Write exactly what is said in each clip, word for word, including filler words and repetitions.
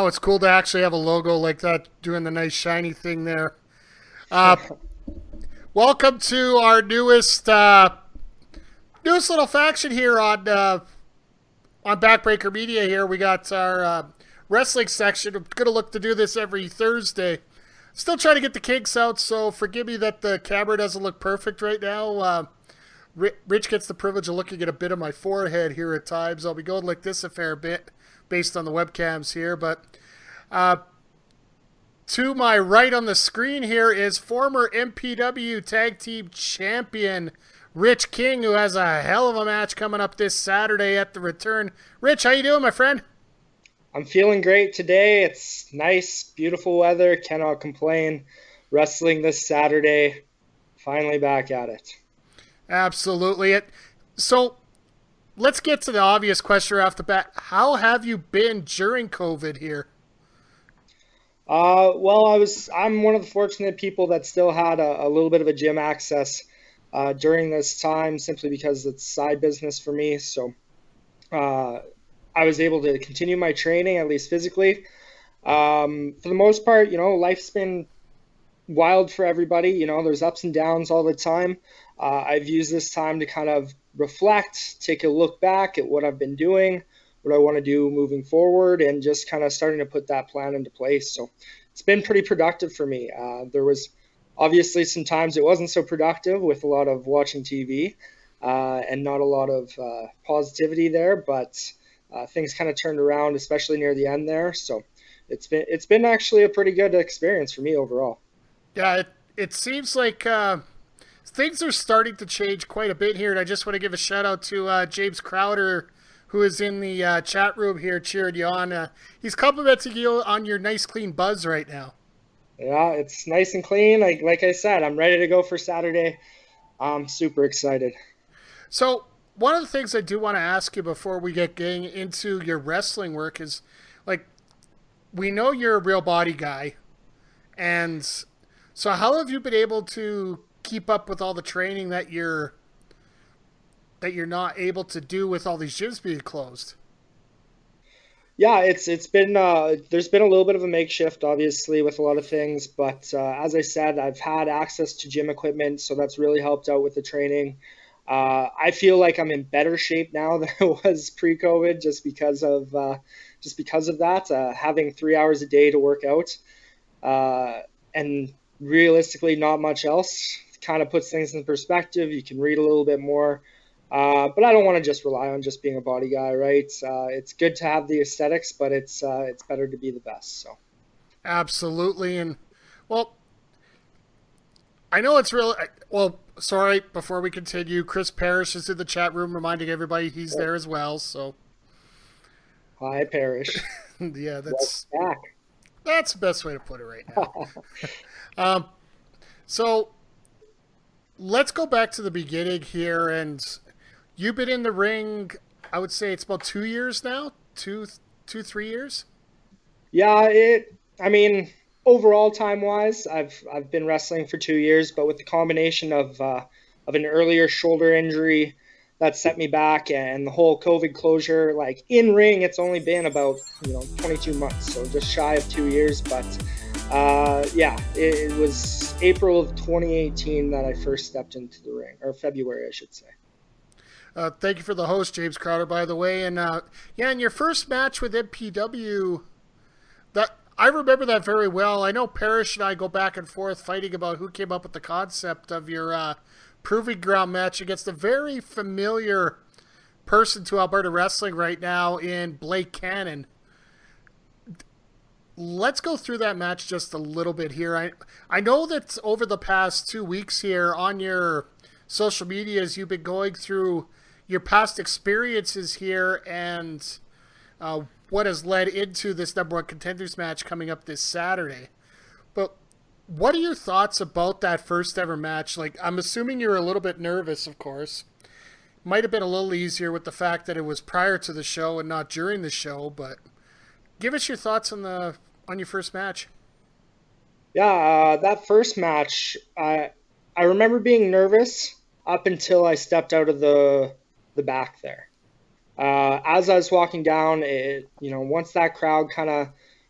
Wow, it's cool to actually have a logo like that doing the nice shiny thing there. Uh, welcome to our newest uh, newest little faction here on uh, on Backbreaker Media. Here we got our uh, wrestling section. I'm gonna look to do this every Thursday. Still trying to get the kinks out, so forgive me that the camera doesn't look perfect right now. Uh, Rich gets the privilege of looking at a bit of my forehead here at times. I'll be going like this a fair bit based on the webcams here, but uh, to my right on the screen here is former M P W Tag Team Champion Rich King, who has a hell of a match coming up this Saturday at the Return. Rich, how you doing, my friend? I'm feeling great today. It's nice, beautiful weather. Cannot complain. Wrestling this Saturday. Finally back at it. Absolutely. It. So let's get to the obvious question right off the bat. How have you been during COVID here? Uh, well, I was. I'm one of the fortunate people that still had a, a little bit of a gym access uh, during this time, simply because it's side business for me. So uh, I was able to continue my training, at least physically. Um, for the most part, you know, life's been wild for everybody. You know, there's ups and downs all the time. Uh, I've used this time to kind of reflect, take a look back at what I've been doing, what I want to do moving forward, and just kind of starting to put that plan into place. So it's been pretty productive for me. Uh, there was obviously some times it wasn't so productive with a lot of watching T V uh, and not a lot of uh, positivity there, but uh, things kind of turned around, especially near the end there. So it's been it's been actually a pretty good experience for me overall. Yeah, it, it seems like uh, things are starting to change quite a bit here, and I just want to give a shout out to uh, James Crowder, who is in the uh, chat room here cheering you on. Uh, he's complimenting you on your nice clean buzz right now. Yeah, it's nice and clean. Like like I said, I'm ready to go for Saturday. I'm super excited. So one of the things I do want to ask you before we get getting into your wrestling work is, like, we know you're a real body guy, and so how have you been able to keep up with all the training that you're that you're not able to do with all these gyms being closed? Yeah, it's it's been uh, there's been a little bit of a makeshift, obviously, with a lot of things, but uh, as I said, I've had access to gym equipment, so that's really helped out with the training. Uh, I feel like I'm in better shape now than I was pre-COVID, just because of uh, just because of that. Uh, having three hours a day to work out, uh, and realistically not much else, kind of puts things in perspective. You can read a little bit more. Uh, but I don't want to just rely on just being a body guy, right? Uh, it's good to have the aesthetics, but it's uh, it's better to be the best. So, absolutely. And well, I know it's real. Well, sorry. Before we continue, Chris Parrish is in the chat room, reminding everybody he's there as well. So, hi, Parrish. Yeah, that's back. That's the best way to put it right now. um, so let's go back to the beginning here, and you've been in the ring, I would say it's about two years now, two, two, three years. Yeah, it. I mean, overall time-wise, I've I've been wrestling for two years, but with the combination of uh, of an earlier shoulder injury that set me back, and the whole COVID closure, like in ring, it's only been about you know twenty-two months, so just shy of two years. But uh, yeah, it, it was April of twenty eighteen that I first stepped into the ring, or February, I should say. Uh, thank you for the host, James Crowder, by the way. And uh, yeah, in your first match with M P W, that I remember that very well. I know Parrish and I go back and forth fighting about who came up with the concept of your uh, Proving Ground match against a very familiar person to Alberta Wrestling right now in Blake Cannon. Let's go through that match just a little bit here. I I know that over the past two weeks here on your social medias, you've been going through your past experiences here and uh, what has led into this number one contenders match coming up this Saturday. But what are your thoughts about that first ever match? Like, I'm assuming you're a little bit nervous, of course. Might have been a little easier with the fact that it was prior to the show and not during the show, but give us your thoughts on the on your first match. Yeah, uh, that first match, I I remember being nervous up until I stepped out of the the back there. Uh, as I was walking down, it you know once that crowd kind of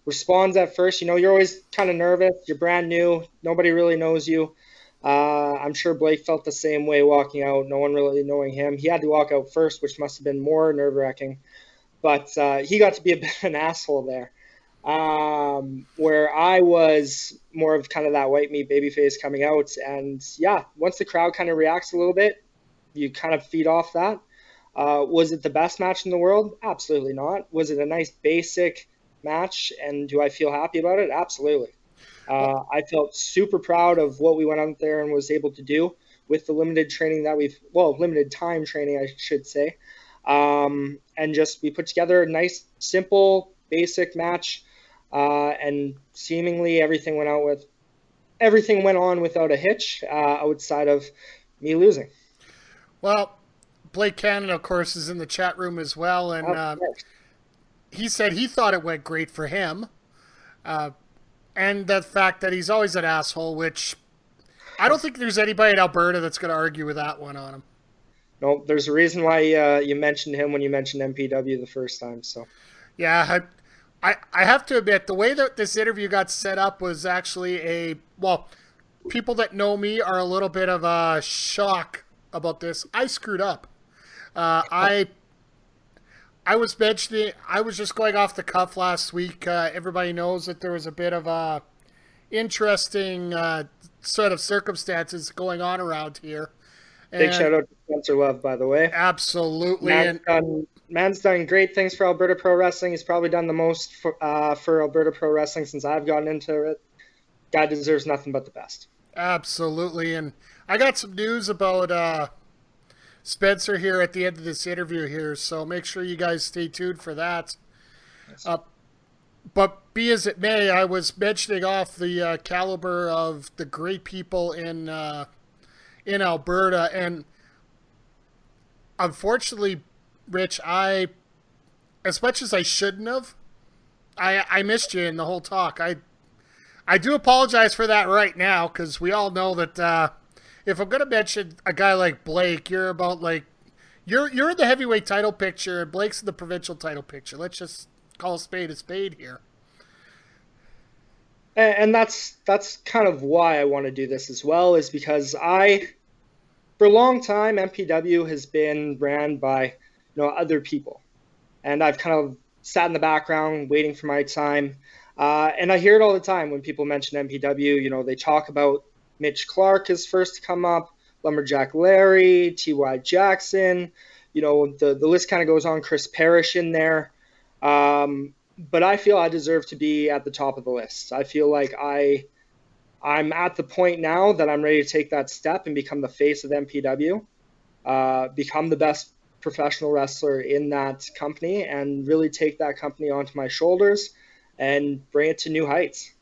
responds at first. You know, you're always kind of nervous. You're brand new. Nobody really knows you. Uh, I'm sure Blake felt the same way walking out. No one really knowing him. He had to walk out first, which must have been more nerve-wracking. But uh, he got to be a bit of an asshole there. Um, where I was more of kind of that white meat babyface coming out. And yeah, once the crowd kind of reacts a little bit, you kind of feed off that. Uh, was it the best match in the world? Absolutely not. Was it a nice basic match? And do I feel happy about it? Absolutely. Uh, I felt super proud of what we went out there and was able to do with the limited training that we've, well, limited time training, I should say. Um, and just we put together a nice, simple, basic match. Uh, and seemingly everything went out with everything went on without a hitch uh, outside of me losing. Well, Blake Cannon, of course, is in the chat room as well, and uh, he said he thought it went great for him, uh, and the fact that he's always an asshole, which I don't think there's anybody in Alberta that's going to argue with that one on him. No, there's a reason why uh, you mentioned him when you mentioned M P W the first time. So, yeah. I, I, I have to admit, the way that this interview got set up was actually a, well, people that know me are a little bit of a shock about this. I screwed up. Uh, I I was mentioning, I was just going off the cuff last week. Uh, everybody knows that there was a bit of a interesting uh, sort of circumstances going on around here. Big and shout out to Spencer Love, by the way. Absolutely. Man's, and, done, man's done great things for Alberta Pro Wrestling. He's probably done the most for, uh, for Alberta Pro Wrestling since I've gotten into it. Guy deserves nothing but the best. Absolutely. And I got some news about uh, Spencer here at the end of this interview here, so make sure you guys stay tuned for that. Yes. Uh, but be as it may, I was mentioning off the uh, caliber of the great people in uh, in Alberta, and unfortunately, Rich, I, as much as I shouldn't have, I I missed you in the whole talk. I I do apologize for that right now, because we all know that uh, if I'm going to mention a guy like Blake, you're about like you're you're in the heavyweight title picture, and Blake's in the provincial title picture. Let's just call a spade a spade here. And that's that's kind of why I want to do this as well, is because I, for a long time, M P W has been ran by, you know, other people, and I've kind of sat in the background waiting for my time. Uh, and I hear it all the time when people mention M P W. You know, they talk about Mitch Clark is first to come up, Lumberjack Larry, T Y Jackson. You know, the the list kind of goes on. Chris Parrish in there. Um, But I feel I deserve to be at the top of the list. I feel like I, I'm at the point now that I'm ready to take that step and become the face of M P W, uh, become the best professional wrestler in that company, and really take that company onto my shoulders and bring it to new heights.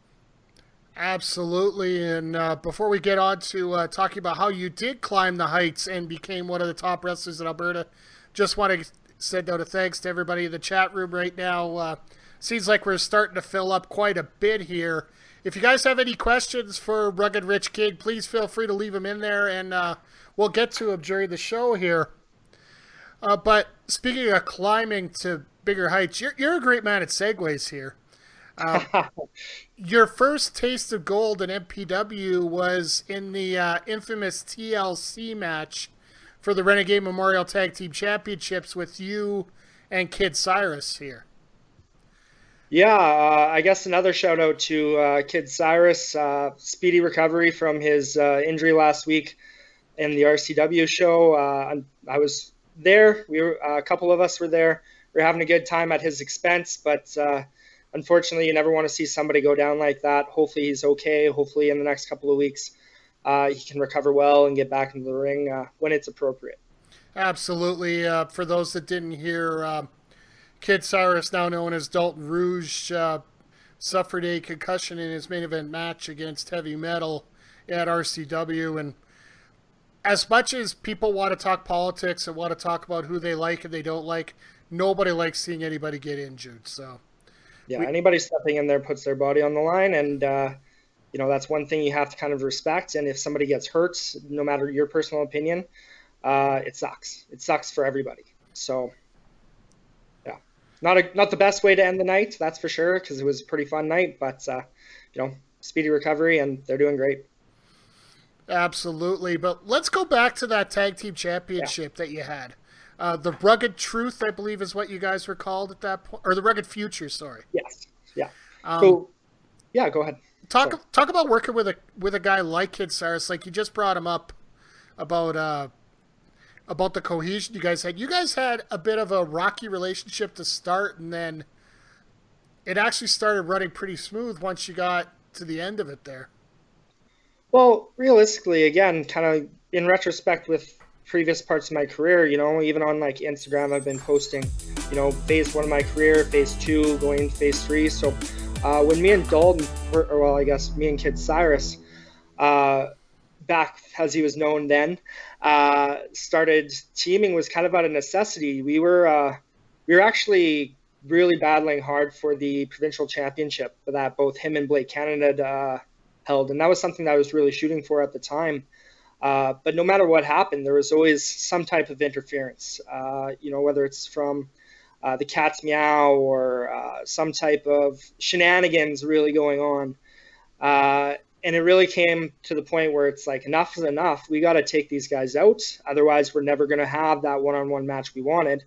Absolutely. And uh, before we get on to uh, talking about how you did climb the heights and became one of the top wrestlers in Alberta, just want to send out a thanks to everybody in the chat room right now. Uh, seems like we're starting to fill up quite a bit here. If you guys have any questions for Rugged Rich King, please feel free to leave them in there, and uh, we'll get to them during the show here. Uh, but speaking of climbing to bigger heights, you're, you're a great man at segues here. Uh, your first taste of gold in M P W was in the uh, infamous T L C match for the Renegade Memorial Tag Team Championships with you and Kid Cyrus here. Yeah, uh, I guess another shout out to uh, Kid Cyrus. Uh, speedy recovery from his uh, injury last week in the R C W show. Uh, I was there. We were uh, a couple of us were there. We were having a good time at his expense, but uh, unfortunately, you never want to see somebody go down like that. Hopefully, he's okay. Hopefully, in the next couple of weeks, Uh, he can recover well and get back into the ring uh, when it's appropriate. Absolutely. Uh, for those that didn't hear, uh, Kid Cyrus, now known as Dalton Rouge, uh, suffered a concussion in his main event match against Heavy Metal at R C W. And as much as people want to talk politics and want to talk about who they like and they don't like, nobody likes seeing anybody get injured. So, yeah, we, anybody stepping in there puts their body on the line, and uh, you know, that's one thing you have to kind of respect. And if somebody gets hurt, no matter your personal opinion, uh, it sucks. It sucks for everybody. So, yeah. not a not the best way to end the night, that's for sure, because it was a pretty fun night. But uh, you know, speedy recovery, and they're doing great. Absolutely. But let's go back to that tag team championship yeah. that you had. Uh, the Rugged Truth, I believe, is what you guys were called at that point, or the Rugged Future. Sorry. Yes. Yeah. Um, so, yeah, go ahead. Talk sorry. talk about working with a with a guy like Kid Saris. Like you just brought him up about uh, about the cohesion you guys had. You guys had a bit of a rocky relationship to start, and then it actually started running pretty smooth once you got to the end of it there. Well, realistically, again, kind of in retrospect with previous parts of my career, you know, even on like Instagram, I've been posting, you know, phase one of my career, phase two, going into phase three. So uh, when me and Dalton, or well, I guess me and Kid Saris, uh, back as he was known then, uh, started teaming was kind of out of necessity. We were uh, we were actually really battling hard for the provincial championship that both him and Blake Canada had, uh, held, and that was something that I was really shooting for at the time. Uh, but no matter what happened, there was always some type of interference, uh, you know, whether it's from uh, the cat's meow or uh, some type of shenanigans really going on. Uh, and it really came to the point where it's like, enough is enough. We got to take these guys out. Otherwise, we're never going to have that one-on-one match we wanted.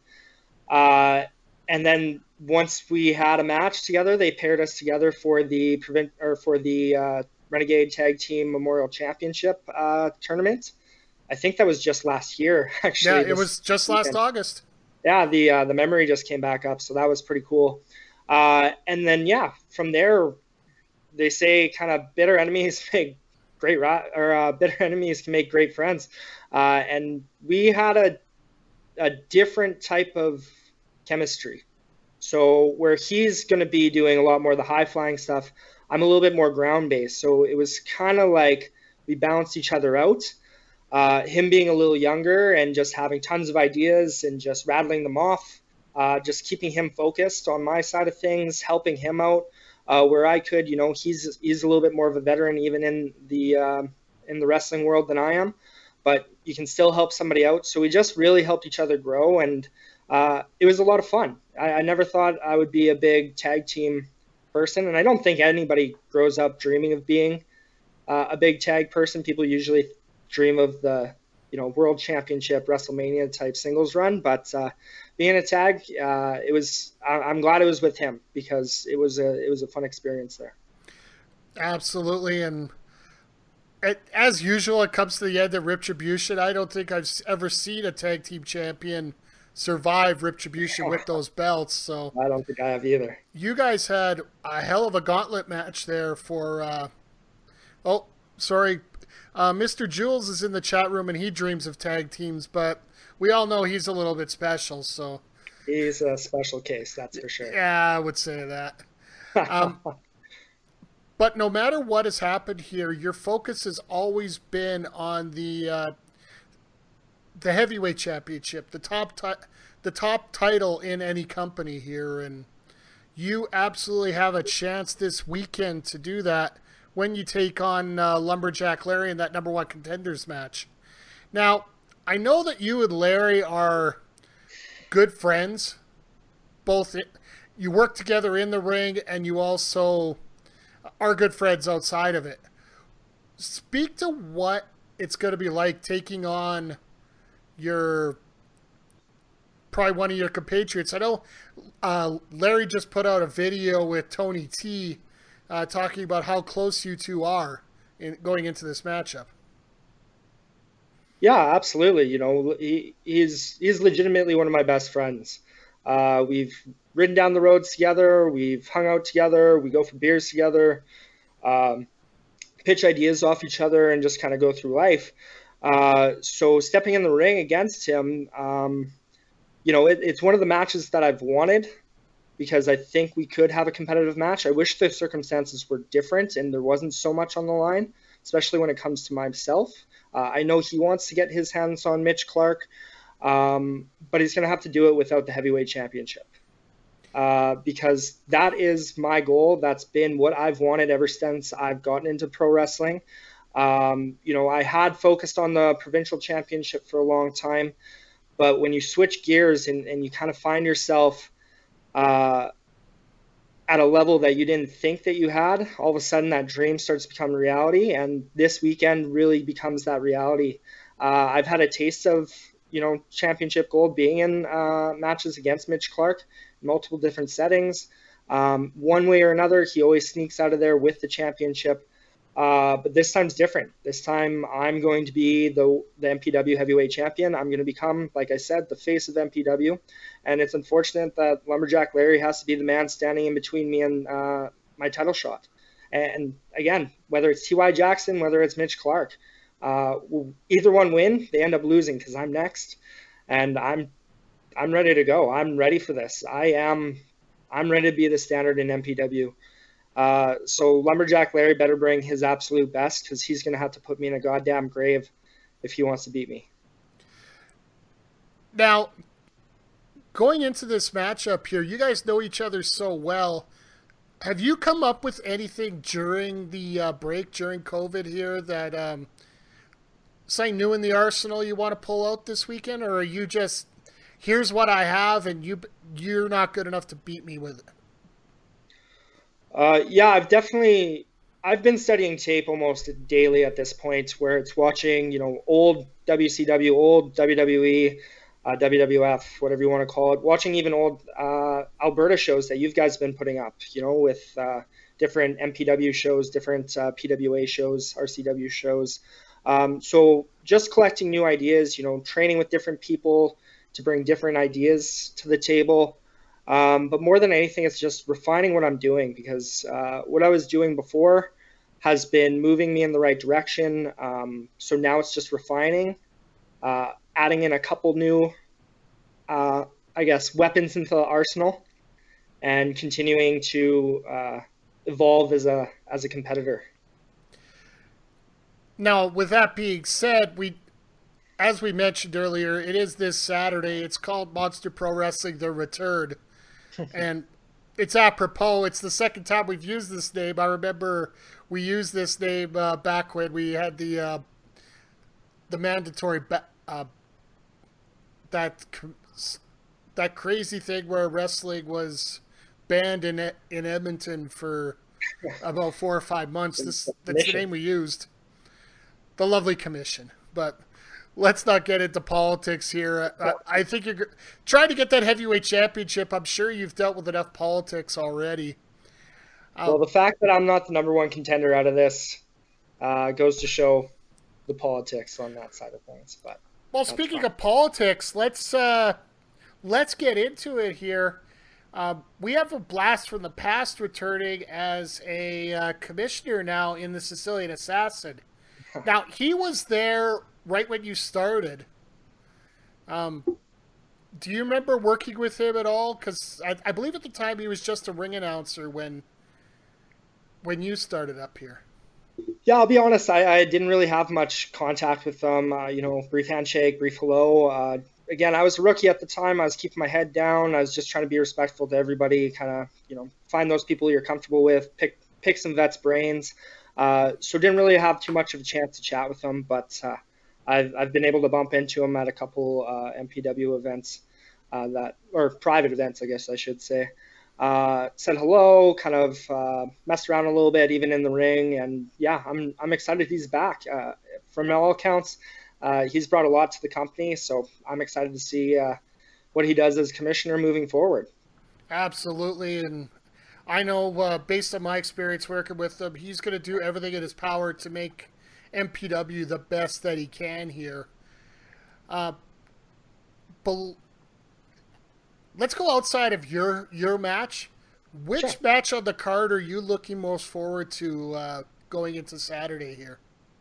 Uh, and then once we had a match together, they paired us together for the prevent or for the uh, Renegade Tag Team Memorial Championship uh, tournament. I think that was just last year, actually. Yeah, it was just last weekend. August. Yeah, the uh, the memory just came back up, so that was pretty cool. Uh, and then, yeah, from there, they say kind of bitter enemies make great ra- or uh, bitter enemies can make great friends. Uh, and we had a a different type of chemistry. So where he's going to be doing a lot more of the high flying stuff, I'm a little bit more ground based. So it was kind of like we balanced each other out. Uh, him being a little younger and just having tons of ideas and just rattling them off, uh, just keeping him focused on my side of things, helping him out uh, where I could. You know, he's he's a little bit more of a veteran even in the uh, in the wrestling world than I am, but you can still help somebody out. So we just really helped each other grow, and uh, it was a lot of fun. I, I never thought I would be a big tag team person, and I don't think anybody grows up dreaming of being uh, a big tag person. People usually dream of the, you know, world championship, WrestleMania type singles run, but uh, being a tag, uh, it was. I, I'm glad it was with him because it was a it was a fun experience there. Absolutely, and it, as usual, it comes to the end of Retribution. I don't think I've ever seen a tag team champion survive Retribution with those belts. So I don't think I have either. You guys had a hell of a gauntlet match there for. Uh, oh, sorry. Uh, Mister Jules is in the chat room, and he dreams of tag teams, but we all know he's a little bit special. So he's a special case, that's for sure. Yeah, I would say that. Um, but no matter what has happened here, your focus has always been on the uh, the heavyweight championship, the top ti- the top title in any company here, and you absolutely have a chance this weekend to do that when you take on uh, Lumberjack Larry in that number one contenders match. Now, I know that you and Larry are good friends. Both you work together in the ring, and you also are good friends outside of it. Speak to what it's going to be like taking on your probably one of your compatriots. I know uh, Larry just put out a video with Tony T Uh, talking about how close you two are in going into this matchup. Yeah, absolutely. You know, he, he's he's legitimately one of my best friends. Uh, we've ridden down the roads together. We've hung out together. We go for beers together, um, pitch ideas off each other, and just kind of go through life. Uh, so stepping in the ring against him, um, you know, it, it's one of the matches that I've wanted, because I think we could have a competitive match. I wish the circumstances were different and there wasn't so much on the line, especially when it comes to myself. Uh, I know he wants to get his hands on Mitch Clark, um, but he's going to have to do it without the heavyweight championship. Uh, because that is my goal. That's been what I've wanted ever since I've gotten into pro wrestling. Um, you know, I had focused on the provincial championship for a long time, but when you switch gears and, and you kind of find yourself uh, at a level that you didn't think that you had. All of a sudden, that dream starts to become reality, and this weekend really becomes that reality. Uh, I've had a taste of, you know, championship gold being in uh, matches against Mitch Clark in multiple different settings. Um, one way or another, he always sneaks out of there with the championship. Uh, but this time's different. This time, I'm going to be the the M P W heavyweight champion. I'm going to become, like I said, the face of M P W. And it's unfortunate that Lumberjack Larry has to be the man standing in between me and uh, my title shot. And again, whether it's T Y Jackson, whether it's Mitch Clark, uh, either one win, they end up losing because I'm next, and I'm I'm ready to go. I'm ready for this. I am I'm ready to be the standard in M P W. Uh, so Lumberjack Larry better bring his absolute best, because he's going to have to put me in a goddamn grave if he wants to beat me. Now, going into this matchup here, you guys know each other so well. Have you come up with anything during the uh, break, during COVID here, that um, something new in the arsenal you want to pull out this weekend? Or are you just, here's what I have, and you, you're not good enough to beat me with it? Uh, yeah, I've definitely, I've been studying tape almost daily at this point, where it's watching, you know, old W C W, old W W E, uh, W W F, whatever you want to call it, watching even old uh, Alberta shows that you guys have been putting up, you know, with uh, different M P W shows, different uh, P W A shows, R C W shows. Um, so just collecting new ideas, you know, training with different people to bring different ideas to the table. Um, but more than anything, it's just refining what I'm doing, because uh, what I was doing before has been moving me in the right direction. Um, so now it's just refining, uh, adding in a couple new, uh, I guess, weapons into the arsenal, and continuing to uh, evolve as a as a competitor. Now, with that being said, we, as we mentioned earlier, it is this Saturday. It's called Monster Pro Wrestling: The Return. And it's apropos. It's the second time we've used this name. I remember we used this name uh, back when we had the uh, the mandatory ba- uh, that that crazy thing where wrestling was banned in in Edmonton for about four or five months. This that's the name we used. The lovely commission, but. Let's not get into politics here. Uh, I think you're trying to get that heavyweight championship. I'm sure you've dealt with enough politics already. Um, well, the fact that I'm not the number one contender out of this uh, goes to show the politics on that side of things. But well, speaking fine. of politics, let's uh, let's get into it here. Um, we have a blast from the past returning as a uh, commissioner now in the Sicilian Assassin. Now, he was there right when you started. Um, do you remember working with him at all? Because I, I believe at the time he was just a ring announcer when when you started up here. Yeah, I'll be honest. I, I didn't really have much contact with them. Uh, you know, brief handshake, brief hello. Uh, again, I was a rookie at the time. I was keeping my head down. I was just trying to be respectful to everybody. Kind of, you know, find those people you're comfortable with. Pick pick some vets' brains. Uh, so didn't really have too much of a chance to chat with them, but. Uh, I've, I've been able to bump into him at a couple uh, M P W events uh, that, or private events, I guess I should say. Uh, said hello, kind of uh, messed around a little bit, even in the ring, and yeah, I'm I'm excited he's back. Uh, from all accounts, uh, he's brought a lot to the company, so I'm excited to see uh, what he does as commissioner moving forward. Absolutely, and I know uh, based on my experience working with him, he's going to do everything in his power to make M P W the best that he can here. Uh, but let's go outside of your your match. Which sure. match on the card are you looking most forward to uh, going into Saturday here?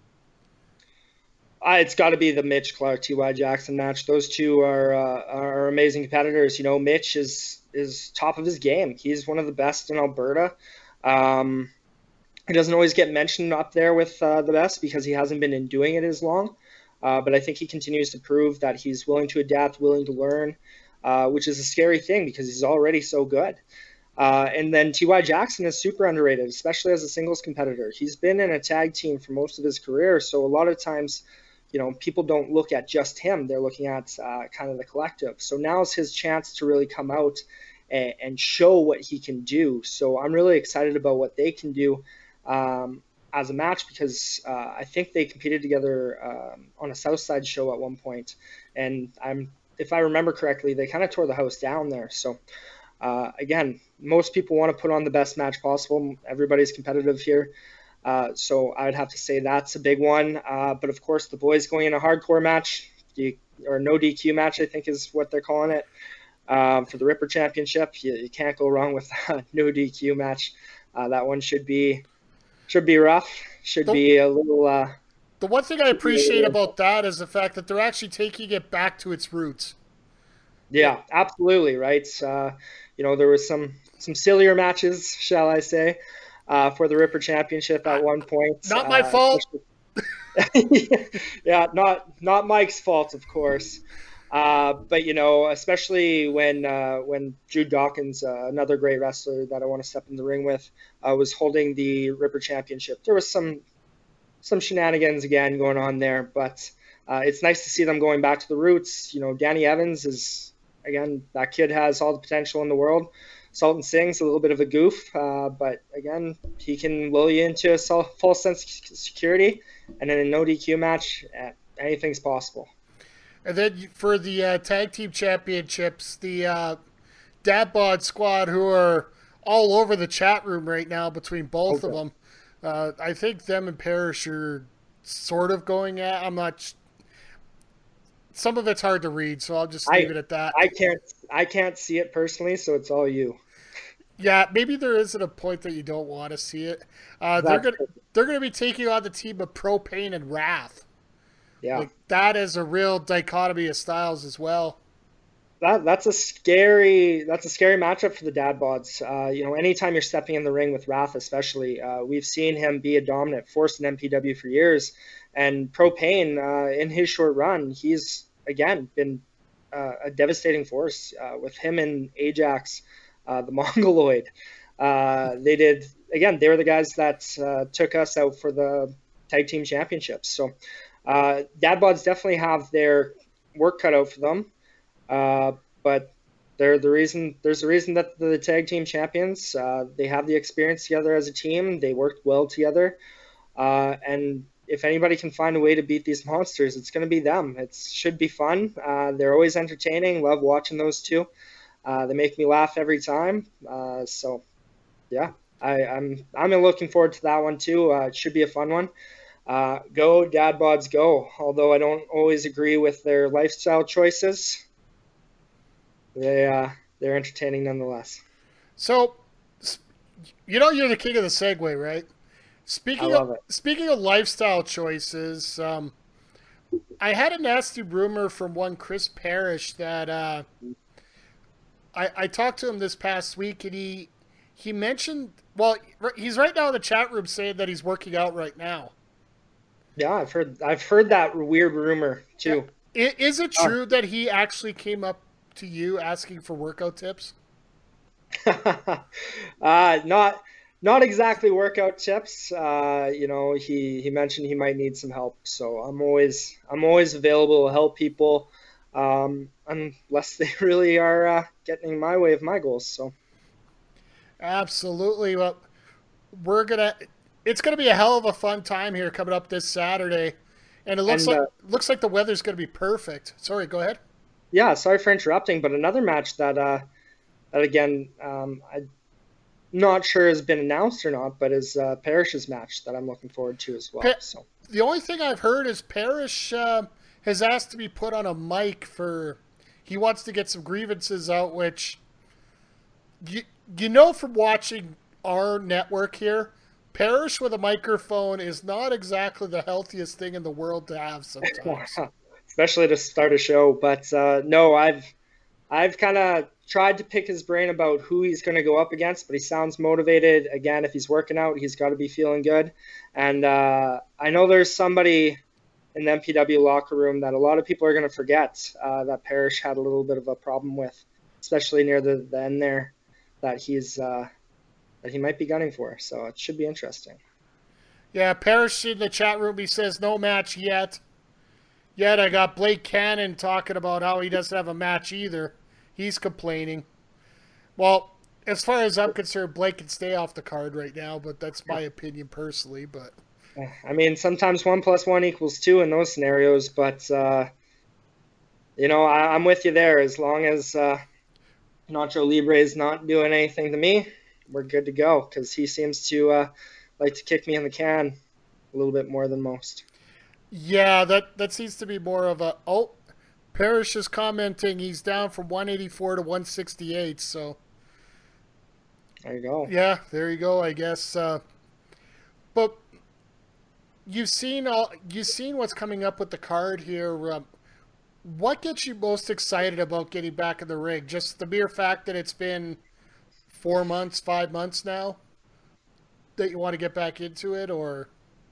Uh, it's got to be the Mitch Clark T Y Jackson match. Those two are uh, are amazing competitors. You know, Mitch is is top of his game. He's one of the best in Alberta. Um, He doesn't always get mentioned up there with uh, the best because he hasn't been in doing it as long. Uh, but I think he continues to prove that he's willing to adapt, willing to learn, uh, which is a scary thing because he's already so good. Uh, and then T Y Jackson is super underrated, especially as a singles competitor. He's been in a tag team for most of his career. So a lot of times, you know, people don't look at just him. They're looking at uh, kind of the collective. So now is his chance to really come out and, and show what he can do. So I'm really excited about what they can do um, as a match, because uh, I think they competed together um, on a Southside show at one point, and I'm if I remember correctly, they kind of tore the house down there. So uh, again, most people want to put on the best match possible. Everybody's competitive here. Uh, so I would have to say that's a big one. Uh, but of course, the boys going in a hardcore match, you, or no D Q match, I think is what they're calling it, um, for the Ripper Championship. You, you can't go wrong with a no D Q match. Uh, that one should be should be rough. Should the, be a little. Uh, the one thing I appreciate about that is the fact that they're actually taking it back to its roots. Yeah, absolutely right. Uh, you know, there was some some sillier matches, shall I say. Uh, for the Ripper Championship at one point. Not my uh, fault. yeah, not not Mike's fault, of course. Uh, but you know, especially when uh, when Jude Dawkins, uh, another great wrestler that I want to step in the ring with, uh, was holding the Ripper Championship. There was some some shenanigans again going on there, but uh, it's nice to see them going back to the roots. You know, Danny Evans is again, that kid has all the potential in the world. Sultan Singh's a little bit of a goof, uh, but again, he can lull you into a false sense of security, and in a no D Q match, anything's possible. And then for the uh, tag team championships, the uh, Dad Bod squad, who are all over the chat room right now between both okay. of them, uh, I think them and Parrish are sort of going at. I'm not. Some of it's hard to read, so I'll just leave I, it at that. I can't. I can't see it personally, so it's all you. Yeah, maybe there isn't a point that you don't want to see it. Uh, they're gonna they're gonna be taking on the team of Propane and Wrath. Yeah, like, that is a real dichotomy of styles as well. That that's a scary that's a scary matchup for the Dad Bods. Uh, you know, anytime you're stepping in the ring with Wrath, especially, uh, we've seen him be a dominant force in M P W for years, and Propane uh, in his short run, he's again been uh, a devastating force uh, with him and Ajax. Uh, the Mongoloid. Uh, they did, again, they were the guys that uh, took us out for the tag team championships. So uh, Dad Bods definitely have their work cut out for them. Uh, but they're the reason, there's a reason that the tag team champions, uh, they have the experience together as a team. They worked well together. Uh, and if anybody can find a way to beat these monsters, it's going to be them. It should be fun. Uh, they're always entertaining. Love watching those two. Uh, they make me laugh every time. Uh, so, yeah, I, I'm I'm looking forward to that one too. Uh, it should be a fun one. Uh, go Dad Bods, go! Although I don't always agree with their lifestyle choices, they uh, they're entertaining nonetheless. So, you know, you're the king of the segue, right? Speaking I love of it. speaking of lifestyle choices, um, I had a nasty rumor from one Chris Parrish that. Uh, I, I talked to him this past week, and he he mentioned, well, he's right now in the chat room saying that he's working out right now. Yeah, I've heard I've heard that weird rumor too. Yeah. Is it true uh, that he actually came up to you asking for workout tips? uh, not not exactly workout tips. Uh, you know, he he mentioned he might need some help, so I'm always I'm always available to help people. Um, unless they really are uh, getting in my way of my goals. So, absolutely. Well, we're gonna. It's gonna be a hell of a fun time here coming up this Saturday, and it looks and, like uh, looks like the weather's gonna be perfect. Sorry, go ahead. Yeah, sorry for interrupting, but another match that uh, that again, um, I'm not sure has been announced or not, but is uh, Parrish's match that I'm looking forward to as well. Pa- so the only thing I've heard is Parrish. Uh, has asked to be put on a mic for, he wants to get some grievances out, which, you, you know from watching our network here, Parrish with a microphone is not exactly the healthiest thing in the world to have sometimes. Especially to start a show. But uh, no, I've I've kind of tried to pick his brain about who he's going to go up against, but he sounds motivated. Again, if he's working out, he's got to be feeling good. And uh, I know there's somebody in the M P W locker room that a lot of people are going to forget uh, that Parrish had a little bit of a problem with, especially near the, the end there, that he's uh, that he might be gunning for. So it should be interesting. Yeah, Parrish in the chat room, he says no match yet. Yet I got Blake Cannon talking about how he doesn't have a match either. He's complaining. Well, as far as I'm concerned, Blake can stay off the card right now, but that's my opinion personally. But I mean, sometimes one plus one equals two in those scenarios, but uh, you know, I, I'm with you there. As long as uh, Nacho Libre is not doing anything to me, we're good to go, because he seems to uh, like to kick me in the can a little bit more than most. yeah, that that seems to be more of a oh. Parrish is commenting he's down from one eighty-four to one sixty-eight. So there you go. Yeah, there you go. I guess. Uh, but you've seen all you've seen what's coming up with the card here. Um, what gets you most excited about getting back in the ring? Just the mere fact that it's been four months, five months now that you want to get back into it, or?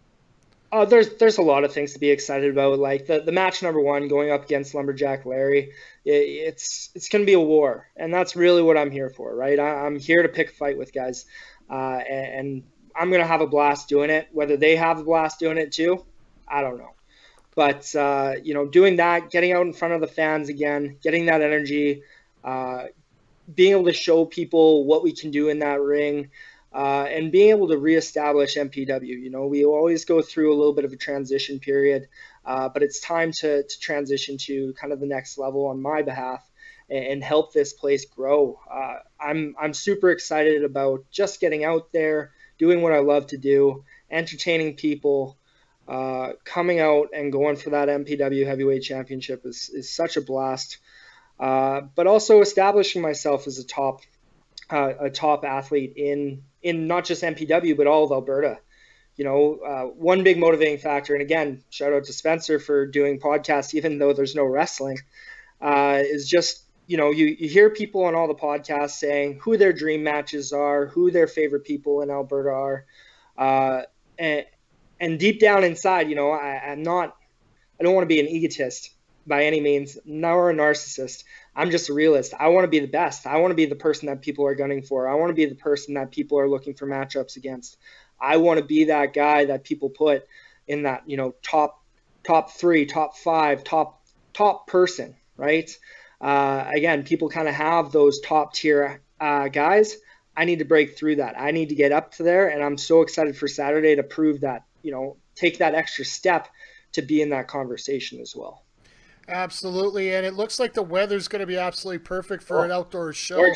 Uh, there's there's a lot of things to be excited about. Like the, the match number one going up against Lumberjack Larry, it, it's it's going to be a war, and that's really what I'm here for, right? I, I'm here to pick a fight with guys, uh, and, and I'm going to have a blast doing it. Whether they have a blast doing it too, I don't know. But uh, you know, doing that, getting out in front of the fans again, getting that energy, uh, being able to show people what we can do in that ring. Uh, and being able to reestablish M P W. You know, we always go through a little bit of a transition period, uh, but it's time to, to transition to kind of the next level on my behalf and, and help this place grow. Uh, I'm I'm super excited about just getting out there, doing what I love to do, entertaining people, uh, coming out and going for that M P W Heavyweight Championship is, is such a blast. Uh, but also establishing myself as a top uh, a top athlete in in not just M P W, but all of Alberta. You know, uh, one big motivating factor, and again, shout out to Spencer for doing podcasts, even though there's no wrestling, uh, is just, you know, you, you hear people on all the podcasts saying who their dream matches are, who their favorite people in Alberta are. Uh, and, and deep down inside, you know, I, I'm not, I don't want to be an egotist by any means, nor a narcissist. I'm just a realist. I want to be the best. I want to be the person that people are gunning for. I want to be the person that people are looking for matchups against. I want to be that guy that people put in that, you know, top, top three, top five, top, top person, right? Uh, again, people kind of have those top tier uh, guys. I need to break through that. I need to get up to there, and I'm so excited for Saturday to prove that, you know, take that extra step to be in that conversation as well. Absolutely, and it looks like the weather's going to be absolutely perfect for oh, an outdoor show.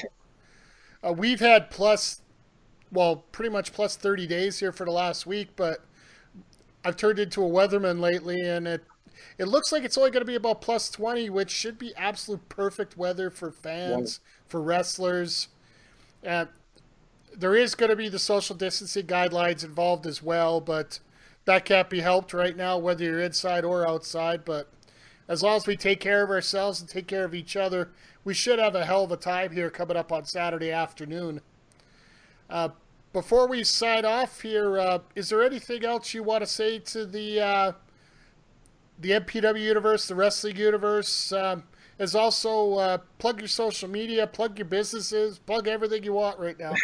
Uh, we've had plus, well, pretty much plus thirty days here for the last week, but I've turned into a weatherman lately, and it it looks like it's only going to be about plus twenty, which should be absolute perfect weather for fans, wow. for wrestlers. Uh, there is going to be the social distancing guidelines involved as well, but that can't be helped right now, whether you're inside or outside, but as long as we take care of ourselves and take care of each other, we should have a hell of a time here coming up on Saturday afternoon. Uh, before we sign off here, uh, is there anything else you want to say to the uh, the M P W universe, the wrestling universe? Um, as also uh, plug your social media, plug your businesses, plug everything you want right now.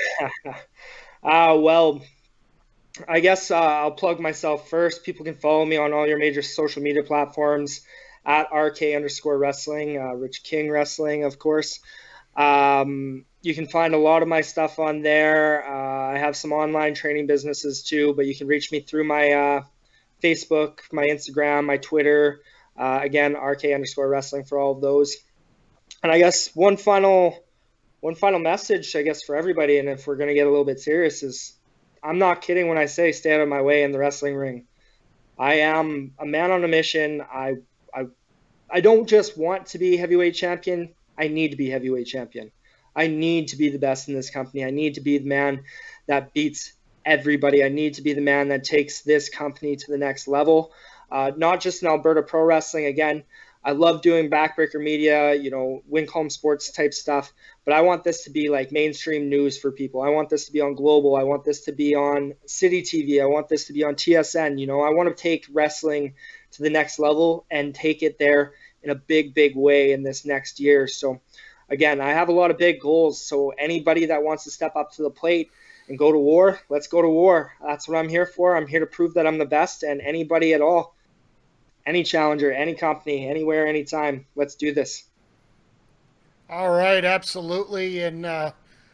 uh, well, I guess uh, I'll plug myself first. People can follow me on all your major social media platforms. At R K underscore wrestling, uh, Rich King Wrestling, of course. Um, you can find a lot of my stuff on there. Uh, I have some online training businesses too, but you can reach me through my uh, Facebook, my Instagram, my Twitter. Uh, again, R K underscore wrestling for all of those. And I guess one final, one final message, I guess, for everybody, and if we're going to get a little bit serious, is I'm not kidding when I say stay out of my way in the wrestling ring. I am a man on a mission. I I, I don't just want to be heavyweight champion. I need to be heavyweight champion. I need to be the best in this company. I need to be the man that beats everybody. I need to be the man that takes this company to the next level. Uh, not just in Alberta Pro Wrestling. Again, I love doing backbreaker media, you know, Wincombe Sports type stuff, but I want this to be like mainstream news for people. I want this to be on Global. I want this to be on City T V. I want this to be on T S N. You know, I want to take wrestling to the next level and take it there in a big, big way in this next year. So again, I have a lot of big goals. So anybody that wants to step up to the plate and go to war, let's go to war. That's what I'm here for. I'm here to prove that I'm the best, and anybody at all, any challenger, any company, anywhere, anytime, let's do this. All right, absolutely. And uh,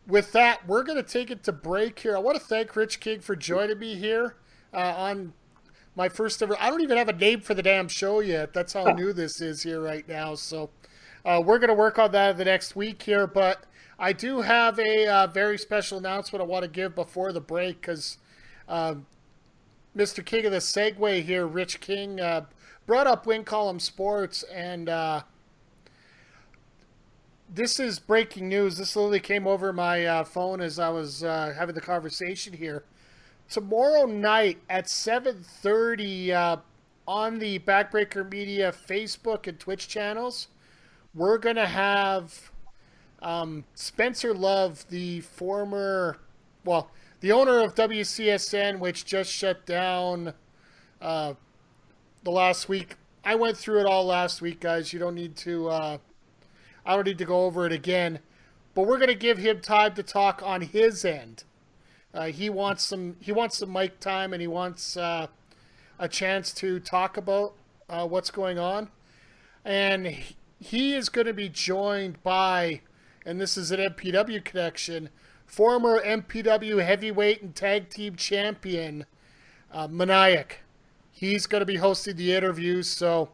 with that, we're going to take it to break here. I want to thank Rich King for joining me here uh, on my first ever. I don't even have a name for the damn show yet. That's how new this is here right now. So uh, we're going to work on that the next week here. But I do have a uh, very special announcement I want to give before the break because um, Mister King of the Segway here, Rich King, uh, brought up Win Column Sports, and uh, this is breaking news. This literally came over my uh, phone as I was uh, having the conversation here. Tomorrow night at seven thirty uh, on the Backbreaker Media Facebook and Twitch channels, we're going to have um, Spencer Love, the former, well, the owner of W C S N, which just shut down uh, the last week. I went through it all last week, guys. You don't need to... Uh, I don't need to go over it again, but we're going to give him time to talk on his end. Uh, he wants some. He wants some mic time, and he wants uh, a chance to talk about uh, what's going on. And he, he is going to be joined by, and this is an M P W connection, former M P W heavyweight and tag team champion uh, Maniac. He's going to be hosting the interview. So,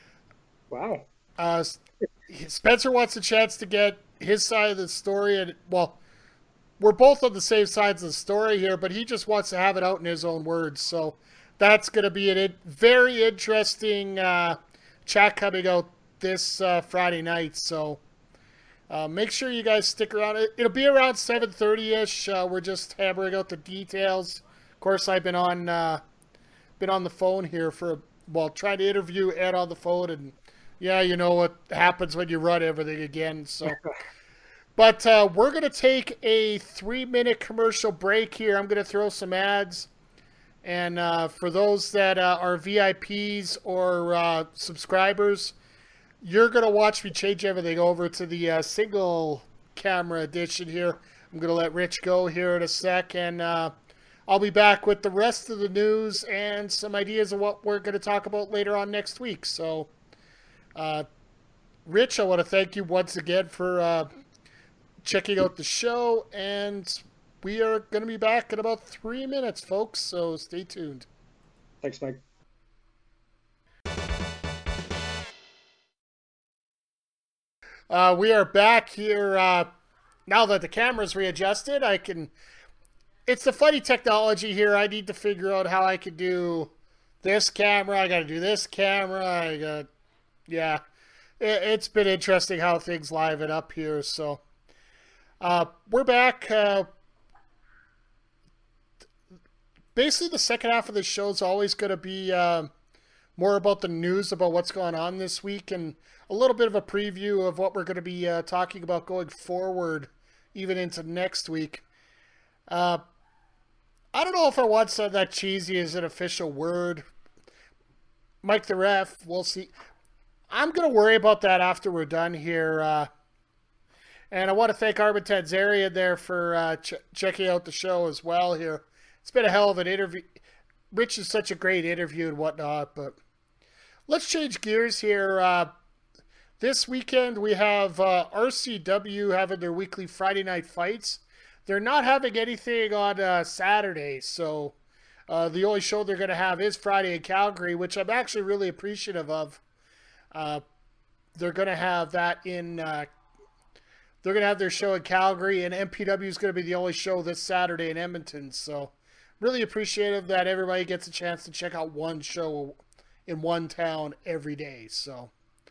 wow. Uh, Spencer wants a chance to get his side of the story, and well, we're both on the same sides of the story here, but he just wants to have it out in his own words. So that's going to be a very interesting uh, chat coming out this uh, Friday night. So uh, make sure you guys stick around. It'll be around seven thirty-ish. Uh, we're just hammering out the details. Of course, I've been on uh, been on the phone here for well, trying to interview Ed on the phone, and yeah, you know what happens when you run everything again. So, but uh, we're going to take a three-minute commercial break here. I'm going to throw some ads. And uh, for those that uh, are V I Ps or uh, subscribers, you're going to watch me change everything over to the uh, single camera edition here. I'm going to let Rich go here in a sec. And uh, I'll be back with the rest of the news and some ideas of what we're going to talk about later on next week. So... Uh, Rich, I want to thank you once again for uh, checking out the show, and we are going to be back in about three minutes, folks, so stay tuned. Thanks, Mike. Uh, we are back here. Uh, now that the camera's readjusted, I can... It's the funny technology here. I need to figure out how I can do this camera. I got to do this camera. I got... Yeah, it's been interesting how things liven up here. So uh, we're back. Uh, basically, the second half of the show is always going to be uh, more about the news, about what's going on this week, and a little bit of a preview of what we're going to be uh, talking about going forward, even into next week. Uh, I don't know if I want some of that cheesy as an official word. Mike the Ref, we'll see. I'm going to worry about that after we're done here. Uh, and I want to thank Armin Tanzarian there for uh, ch checking out the show as well here. It's been a hell of an interview. Rich is such a great interview and whatnot. But let's change gears here. Uh, this weekend we have uh, R C W having their weekly Friday night fights. They're not having anything on uh, Saturday. So uh, the only show they're going to have is Friday in Calgary, which I'm actually really appreciative of. Uh, they're going to have that in, uh, they're going to have their show in Calgary, and M P W is going to be the only show this Saturday in Edmonton. So really appreciative that everybody gets a chance to check out one show in one town every day. So,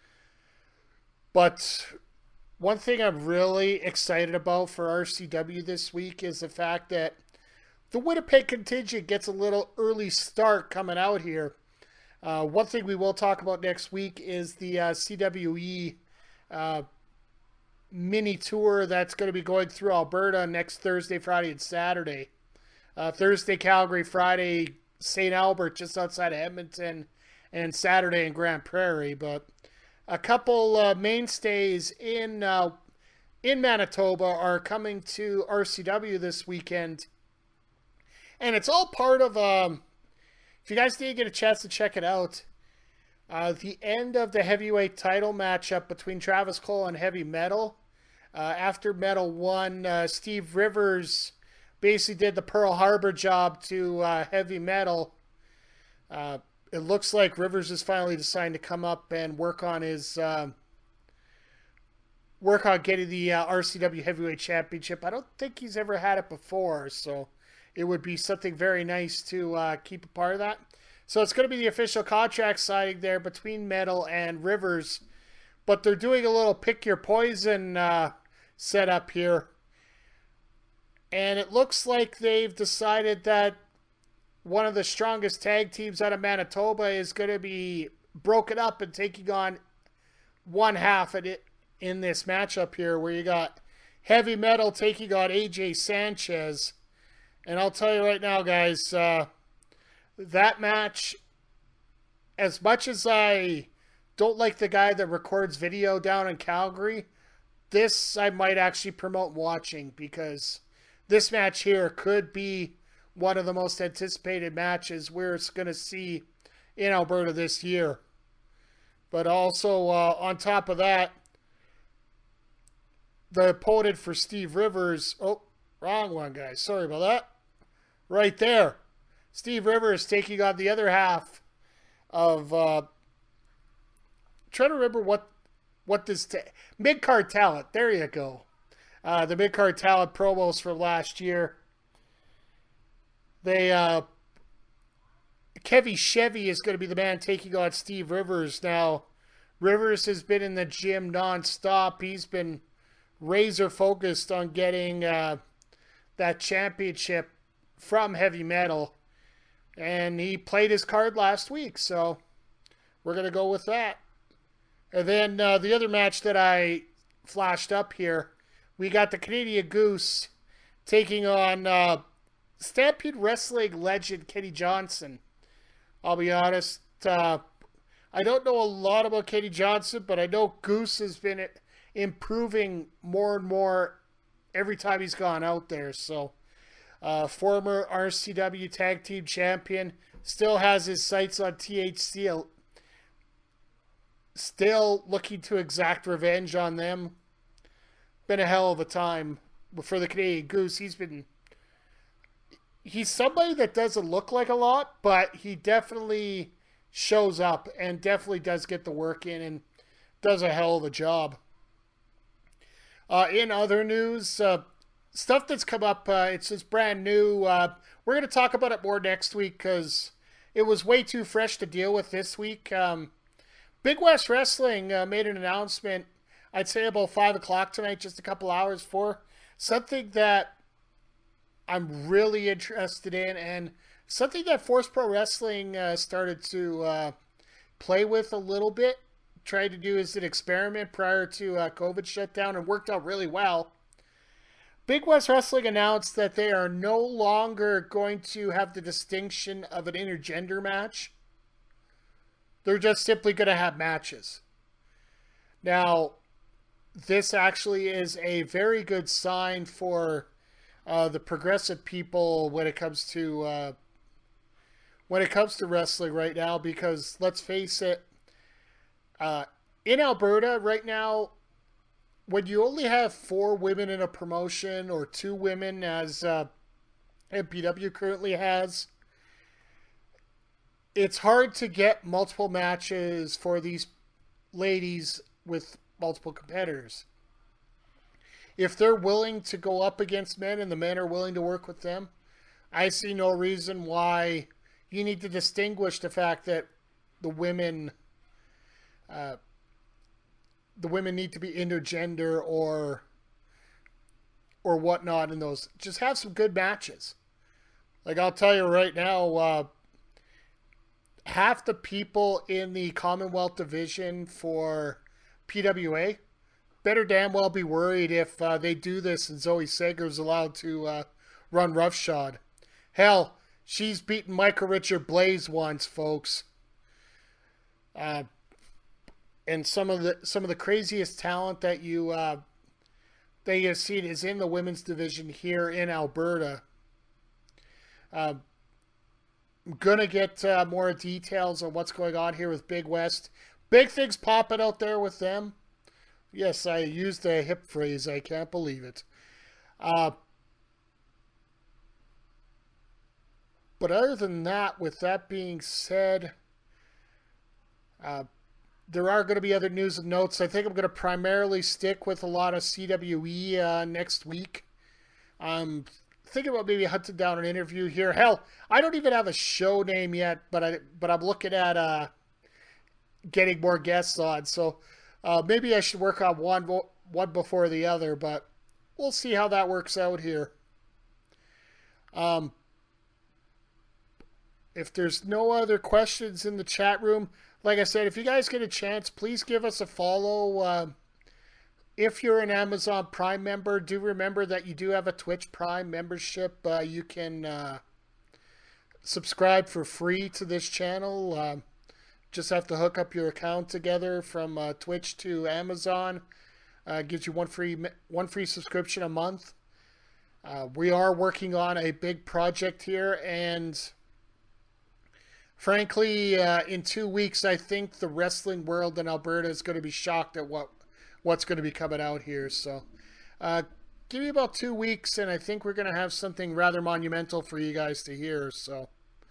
but one thing I'm really excited about for R C W this week is the fact that the Winnipeg contingent gets a little early start coming out here. Uh, one thing we will talk about next week is the uh, C W E uh, mini tour that's going to be going through Alberta next Thursday, Friday, and Saturday. Uh, Thursday, Calgary, Friday, Saint Albert, just outside of Edmonton, and Saturday in Grand Prairie. But a couple uh, mainstays in uh, in Manitoba are coming to R C W this weekend, and it's all part of. Um, If you guys didn't get a chance to check it out, uh, the end of the heavyweight title matchup between Travis Cole and Heavy Metal, Uh, after Metal won, uh, Steve Rivers basically did the Pearl Harbor job to uh, Heavy Metal. Uh, it looks like Rivers is finally deciding to come up and work on his uh, work on getting the uh, R C W Heavyweight Championship. I don't think he's ever had it before, so it would be something very nice to uh, keep a part of that. So it's going to be the official contract signing there between Metal and Rivers, but they're doing a little pick your poison uh, setup here. And it looks like they've decided that one of the strongest tag teams out of Manitoba is going to be broken up and taking on one half of it in this matchup here, where you got Heavy Metal taking on A J Sanchez. And I'll tell you right now, guys, uh, that match, as much as I don't like the guy that records video down in Calgary, this I might actually promote watching, because this match here could be one of the most anticipated matches we're going to see in Alberta this year. But also, uh, on top of that, the opponent for Steve Rivers... Oh, wrong one, guys. Sorry about that. Right there. Steve Rivers taking on the other half of... Uh, trying to remember what, what this... Ta- Mid-card talent. There you go. Uh, the mid-card talent promos from last year. They... Uh, Kevy Chevy is going to be the man taking on Steve Rivers. Now, Rivers has been in the gym nonstop. He's been razor focused on getting uh, that championship from Heavy Metal. And he played his card last week, so we're going to go with that. And then uh, the other match that I flashed up here, we got the Canadian Goose taking on uh, Stampede Wrestling legend Kenny Johnson. I'll be honest, uh, I don't know a lot about Kenny Johnson, but I know Goose has been improving more and more every time he's gone out there. So, uh, former R C W Tag Team Champion, still has his sights on T H C, still looking to exact revenge on them. Been a hell of a time for the Canadian Goose. He's been... He's somebody that doesn't look like a lot, but he definitely shows up and definitely does get the work in and does a hell of a job. Uh, in other news, uh, stuff that's come up, uh, it's just brand new. Uh, we're going to talk about it more next week because it was way too fresh to deal with this week. Um, Big West Wrestling uh, made an announcement, I'd say about five o'clock tonight, just a couple hours for something that I'm really interested in, and something that Force Pro Wrestling uh, started to uh, play with a little bit, tried to do as an experiment prior to uh, COVID shutdown, and worked out really well. Big West Wrestling announced that they are no longer going to have the distinction of an intergender match. They're just simply going to have matches. Now, this actually is a very good sign for Uh, the progressive people when it comes to uh, when it comes to wrestling right now, because let's face it, uh, in Alberta right now, when you only have four women in a promotion or two women, as uh, M P W currently has, it's hard to get multiple matches for these ladies with multiple competitors. If they're willing to go up against men and the men are willing to work with them, I see no reason why you need to distinguish the fact that the women, uh, the women need to be intergender or or whatnot in those. Just have some good matches. Like, I'll tell you right now, uh, half the people in the Commonwealth Division for P W A better damn well be worried if uh, they do this and Zoe Sager's allowed to uh, run roughshod. Hell, she's beaten Michael Richard Blaze once, folks. Uh, and some of the some of the craziest talent that you uh, that you have seen is in the women's division here in Alberta. Uh, I'm gonna get uh, more details on what's going on here with Big West. Big things popping out there with them. Yes, I used a hip phrase. I can't believe it. Uh, but other than that, with that being said, uh, there are going to be other news and notes. I think I'm going to primarily stick with a lot of C W E uh, next week. I'm thinking about maybe hunting down an interview here. Hell, I don't even have a show name yet, but I but I'm looking at uh, getting more guests on. So uh, maybe I should work on one one before the other, but we'll see how that works out here. Um, if there's no other questions in the chat room, like I said, if you guys get a chance, please give us a follow. Uh, if you're an Amazon Prime member, do remember that you do have a Twitch Prime membership. Uh, you can uh, subscribe for free to this channel. Uh, just have to hook up your account together from uh, Twitch to Amazon. Uh, gives you one free one free subscription a month. Uh, we are working on a big project here, and frankly, uh, in two weeks, I think the wrestling world in Alberta is going to be shocked at what what's going to be coming out here. So, uh, give me about two weeks, and I think we're going to have something rather monumental for you guys to hear. So,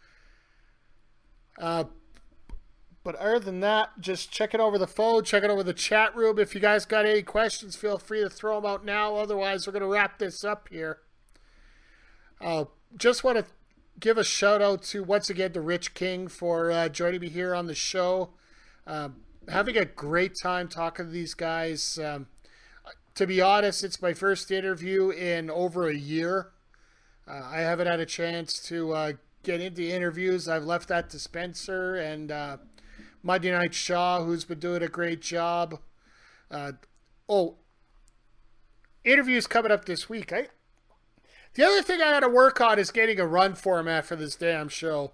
uh, but other than that, just check it over the phone, check it over the chat room. If you guys got any questions, feel free to throw them out now. Otherwise, we're going to wrap this up here. Uh, just want to give a shout out to, once again, to Rich King for uh, joining me here on the show. Um, having a great time talking to these guys. Um, to be honest, it's my first interview in over a year. Uh, I haven't had a chance to uh, get into interviews. I've left that to Spencer and uh, Monday Night Shaw, who's been doing a great job. Uh, oh, interviews coming up this week. I, the other thing I got to work on is getting a run format for this damn show.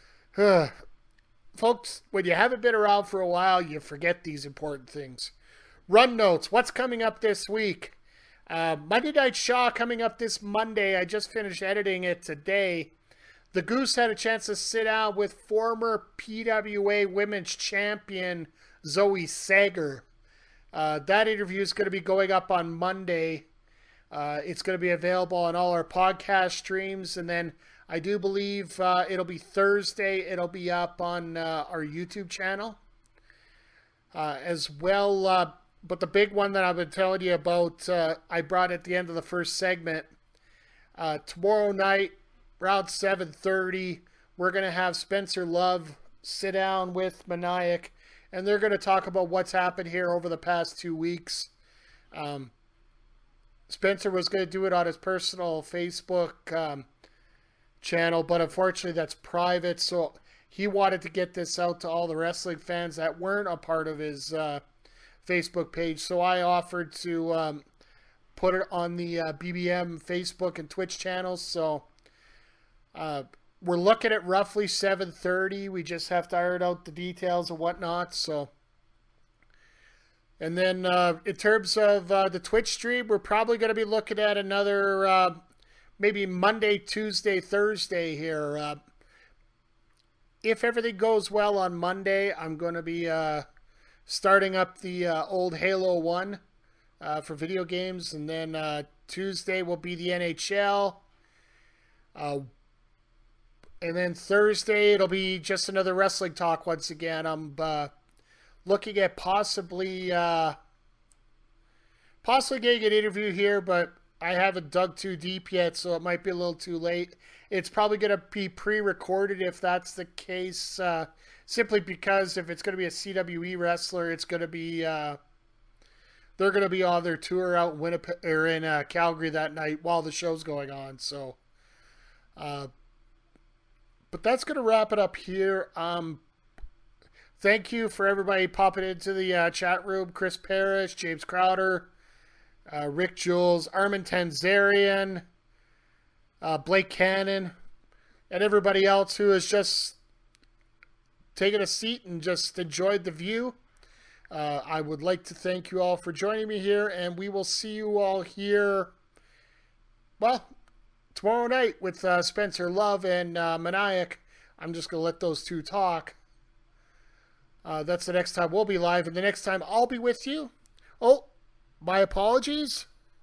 Folks, when you haven't been around for a while, you forget these important things. Run notes. What's coming up this week? Uh, Monday Night Shaw coming up this Monday. I just finished editing it today. The Goose had a chance to sit down with former P W A Women's Champion Zoe Sager. Uh, that interview is going to be going up on Monday. Uh, it's going to be available on all our podcast streams, and then I do believe uh, it'll be Thursday. It'll be up on uh, our YouTube channel uh, as well. Uh, but the big one that I've been telling you about, uh, I brought at the end of the first segment. Uh, tomorrow night, around seven thirty, we're going to have Spencer Love sit down with Maniac, and they're going to talk about what's happened here over the past two weeks. Um, Spencer was going to do it on his personal Facebook um, channel, but unfortunately that's private, so he wanted to get this out to all the wrestling fans that weren't a part of his uh, Facebook page, so I offered to um, put it on the uh, B B M Facebook and Twitch channels. So uh, we're looking at roughly seven thirty. We just have to iron out the details and whatnot. So, and then uh, in terms of uh, the Twitch stream, we're probably going to be looking at another uh, maybe Monday, Tuesday, Thursday here. Uh, if everything goes well on Monday, I'm going to be uh, starting up the uh, old Halo one uh, for video games, and then uh, Tuesday will be the N H L. Uh, and then Thursday, it'll be just another wrestling talk once again. I'm uh, looking at possibly uh, possibly getting an interview here, but I haven't dug too deep yet, so it might be a little too late. It's probably going to be pre-recorded if that's the case, uh, simply because if it's going to be a C W E wrestler, it's going to be uh, they're going to be on their tour out in Winnipeg or in uh, Calgary that night while the show's going on. So, uh, but that's going to wrap it up here. Um, thank you for everybody popping into the uh, chat room. Chris Parrish, James Crowder, uh, Rick Jules, Armin Tanzarian, uh, Blake Cannon, and everybody else who has just taken a seat and just enjoyed the view. Uh, I would like to thank you all for joining me here, and we will see you all here, well, tomorrow night with uh, Spencer Love and uh, Maniac. I'm just going to let those two talk. Uh, that's the next time we'll be live, and the next time I'll be with you. Oh, my apologies.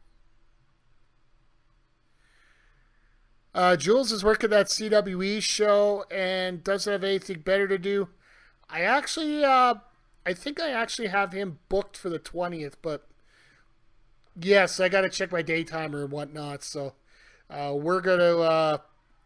Uh, Jules is working that C W E show and doesn't have anything better to do. I actually, uh, I think I actually have him booked for the twentieth, but yes, I got to check my daytimer and whatnot. So uh, we're going to, uh,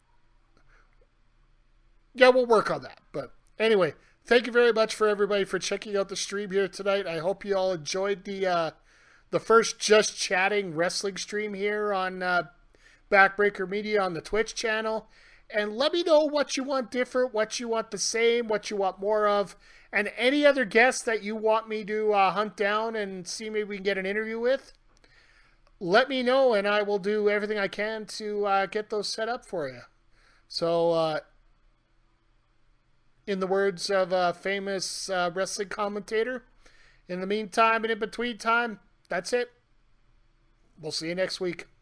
yeah, we'll work on that. But anyway, thank you very much for everybody for checking out the stream here tonight. I hope you all enjoyed the uh, the first Just Chatting wrestling stream here on uh, Backbreaker Media on the Twitch channel. And let me know what you want different, what you want the same, what you want more of, and any other guests that you want me to uh, hunt down and see maybe we can get an interview with. Let me know, and I will do everything I can to uh, get those set up for you. So, uh, in the words of a famous uh, wrestling commentator, in the meantime and in between time, that's it. We'll see you next week.